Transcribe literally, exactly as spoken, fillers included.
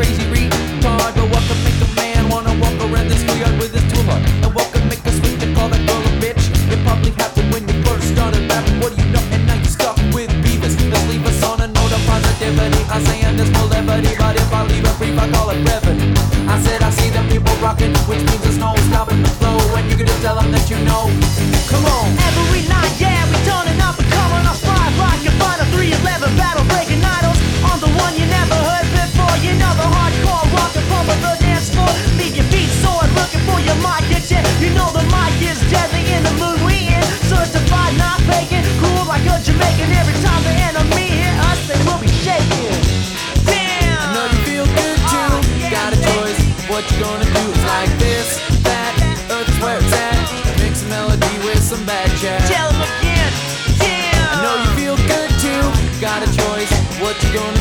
crazy retard. But what can make a man wanna walk around the schoolyard with his tool hard? And what can make a switch to call that girl a bitch? It probably happened when you first started rapping. What do you know? And now you're stuck with Beavis. Let's leave us on a note of positivity. I'm saying this will levity, but if I leave it brief, I call it brevity. I said I see the people rocking, which means there's no stopping the flow. And you're gonna tell them that you know. Come on. Every night, yeah, we turning up and coming off five like a final three eleven battle breaking idols. On the one you never heard before, you know the hardcore rock and pump of the dance floor. Leave your feet sore looking for your mic, get ya. You know the mic is deadly in the mood we in. Certified, not faking, cool like a Jamaican. Every time the enemy hit us, they will be shaking. Damn. I know you feel good too. Got a choice. What you gonna do? It's like this, that, earth is where it's at. Mix a melody with some bad chat. Tell 'em again, yeah. I know you feel good too. Got a choice. What you gonna